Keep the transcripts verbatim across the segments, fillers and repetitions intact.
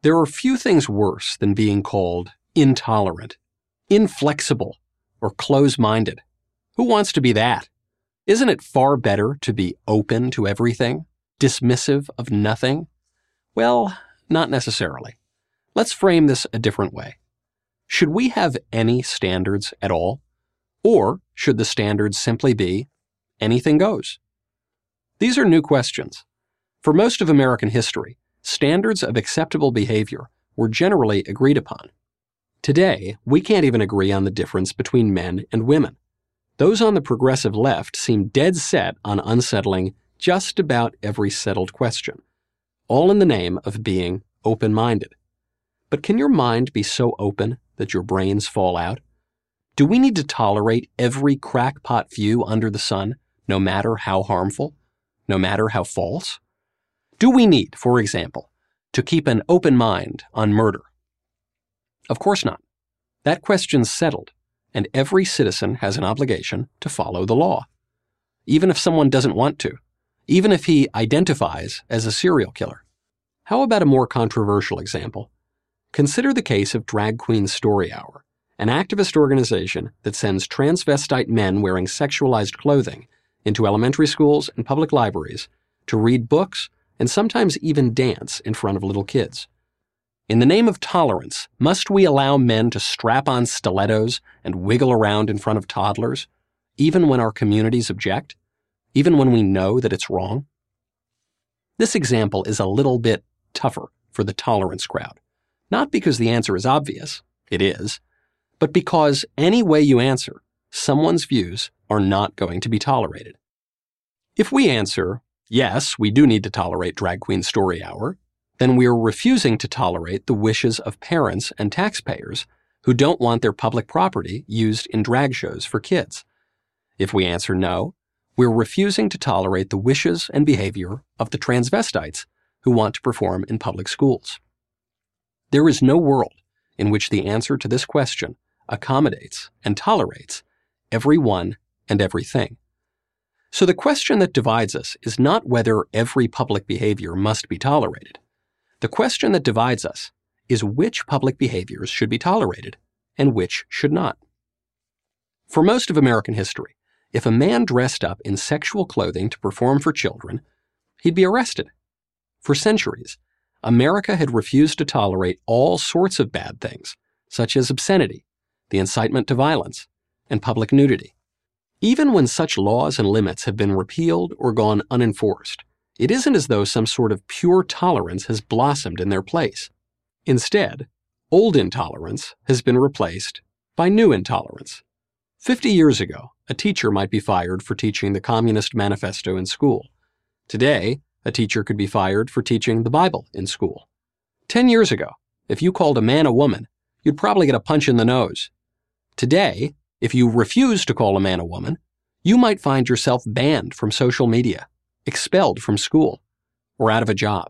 There are few things worse than being called intolerant, inflexible, or close-minded. Who wants to be that? Isn't it far better to be open to everything, dismissive of nothing? Well, not necessarily. Let's frame this a different way. Should we have any standards at all? Or should the standards simply be anything goes? These are new questions. For most of American history, standards of acceptable behavior were generally agreed upon. Today, we can't even agree on the difference between men and women. Those on the progressive left seem dead set on unsettling just about every settled question, all in the name of being open-minded. But can your mind be so open that your brains fall out? Do we need to tolerate every crackpot view under the sun, no matter how harmful, no matter how false? Do we need, for example, to keep an open mind on murder? Of course not. That question's settled, and every citizen has an obligation to follow the law, even if someone doesn't want to, even if he identifies as a serial killer. How about a more controversial example? Consider the case of Drag Queen Story Hour, an activist organization that sends transvestite men wearing sexualized clothing into elementary schools and public libraries to read books and sometimes even dance in front of little kids. In the name of tolerance, must we allow men to strap on stilettos and wiggle around in front of toddlers, even when our communities object, even when we know that it's wrong? This example is a little bit tougher for the tolerance crowd, not because the answer is obvious, it is, but because any way you answer, someone's views are not going to be tolerated. If we answer, yes, we do need to tolerate Drag Queen Story Hour, then we are refusing to tolerate the wishes of parents and taxpayers who don't want their public property used in drag shows for kids. If we answer no, we're refusing to tolerate the wishes and behavior of the transvestites who want to perform in public schools. There is no world in which the answer to this question accommodates and tolerates everyone and everything. So the question that divides us is not whether every public behavior must be tolerated. The question that divides us is which public behaviors should be tolerated and which should not. For most of American history, if a man dressed up in sexual clothing to perform for children, he'd be arrested. For centuries, America had refused to tolerate all sorts of bad things, such as obscenity, the incitement to violence, and public nudity. Even when such laws and limits have been repealed or gone unenforced, it isn't as though some sort of pure tolerance has blossomed in their place. Instead, old intolerance has been replaced by new intolerance. Fifty years ago, a teacher might be fired for teaching the Communist Manifesto in school. Today, a teacher could be fired for teaching the Bible in school. Ten years ago, if you called a man a woman, you'd probably get a punch in the nose. Today, if you refuse to call a man a woman, you might find yourself banned from social media, expelled from school, or out of a job.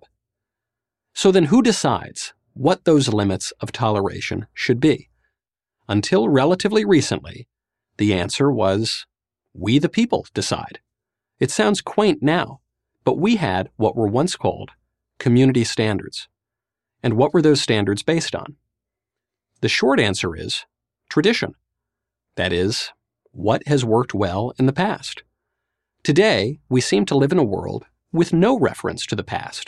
So then who decides what those limits of toleration should be? Until relatively recently, the answer was, we the people decide. It sounds quaint now, but we had what were once called community standards. And what were those standards based on? The short answer is tradition. That is, what has worked well in the past. Today, we seem to live in a world with no reference to the past.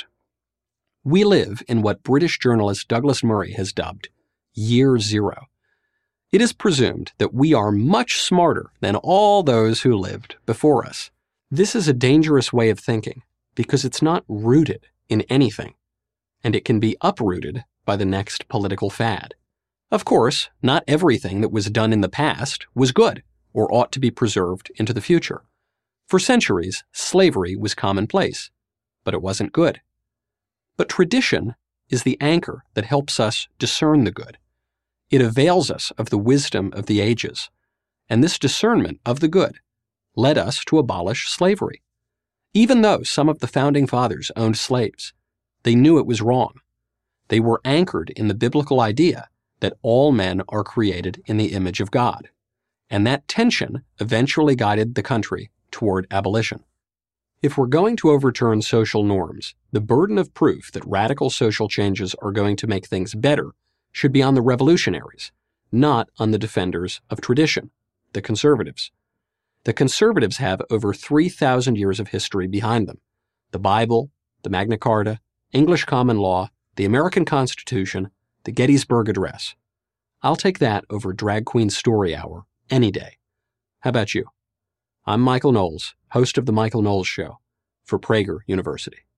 We live in what British journalist Douglas Murray has dubbed Year Zero. It is presumed that we are much smarter than all those who lived before us. This is a dangerous way of thinking because it's not rooted in anything, and it can be uprooted by the next political fad. Of course, not everything that was done in the past was good or ought to be preserved into the future. For centuries, slavery was commonplace, but it wasn't good. But tradition is the anchor that helps us discern the good. It avails us of the wisdom of the ages, and this discernment of the good led us to abolish slavery. Even though some of the founding fathers owned slaves, they knew it was wrong. They were anchored in the biblical idea that all men are created in the image of God, and that tension eventually guided the country toward abolition. If we're going to overturn social norms, the burden of proof that radical social changes are going to make things better should be on the revolutionaries, not on the defenders of tradition, the conservatives. The conservatives have over three thousand years of history behind them: the Bible, the Magna Carta, English common law, the American Constitution, the Gettysburg Address. I'll take that over Drag Queen Story Hour any day. How about you? I'm Michael Knowles, host of The Michael Knowles Show, for Prager University.